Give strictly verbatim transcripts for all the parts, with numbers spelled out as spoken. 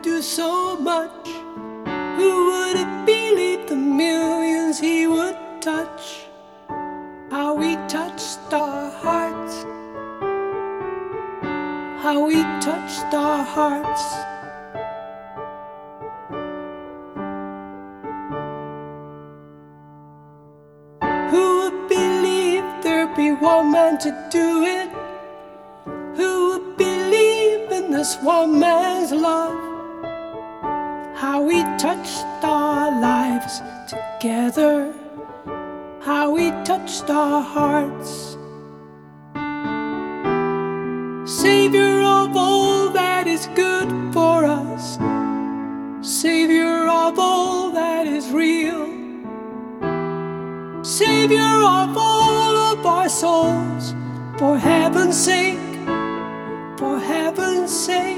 do so much. Who would have believed the millions he would touch? How he touched our hearts, how he touched our hearts. Who would believe there'd be one man to do it? Who would believe in this one man's love? How we touched our lives together, how we touched our hearts. Savior of all that is good for us, Savior of all that is real, Savior of all of our souls, for heaven's sake, for heaven's sake.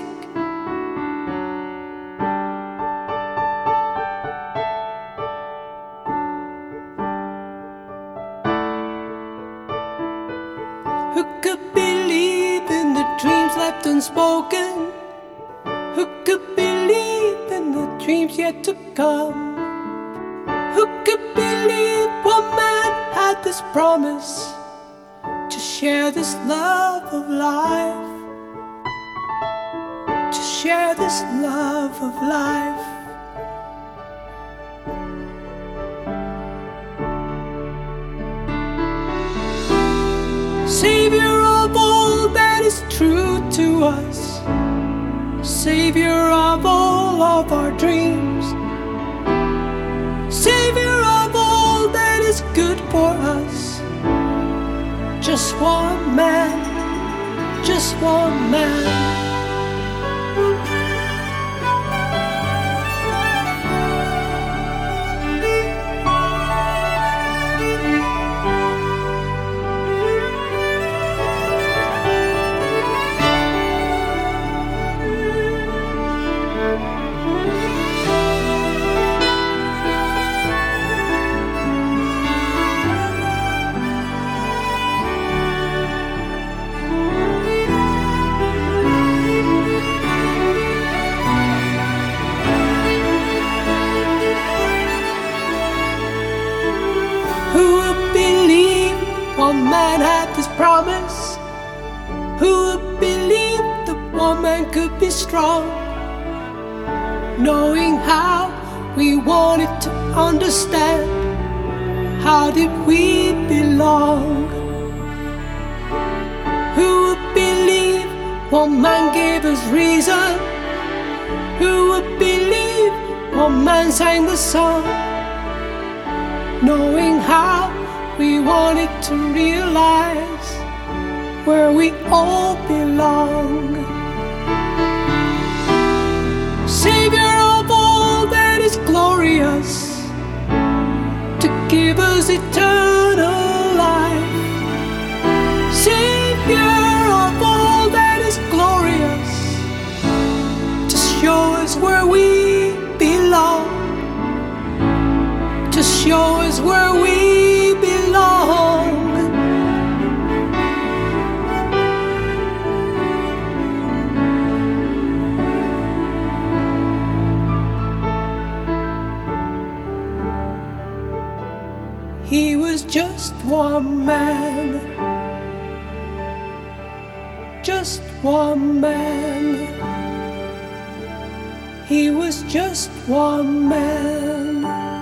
Who could believe in the dreams left unspoken? Who could believe in the dreams yet to come? Who could believe one man had this promise to share this love of life, to share this love of life? Savior of all that is true to us, Savior of all of our dreams, Savior of all that is good for us. Just one man, just one man. Who would believe one man had this promise? Who would believe that one man could be strong? Knowing how we wanted to understand, how did we belong? Who would believe one man gave us reason? Who would believe one man sang the song? Knowing how we wanted to realize where we all belong. Savior of all that is glorious, to give us eternal life. Savior of all that is glorious, to show us where we belong, to show us where we belong. He was just one man, just one man. He was just one man.